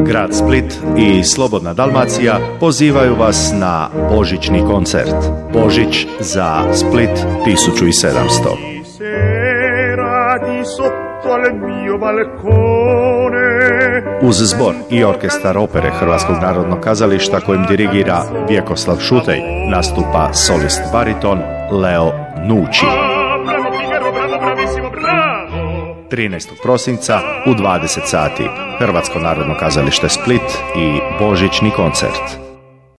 Grad Split i Slobodna Dalmacija pozivaju vas na božićni koncert. Božić za Split 1700. Uz zbor i orkestar opere Hrvatskog narodnog kazališta kojim dirigira Vjekoslav Šutej nastupa solist bariton Leo Nucci. 13. prosinca u 20 sati Hrvatsko narodno kazalište Split i božićni koncert.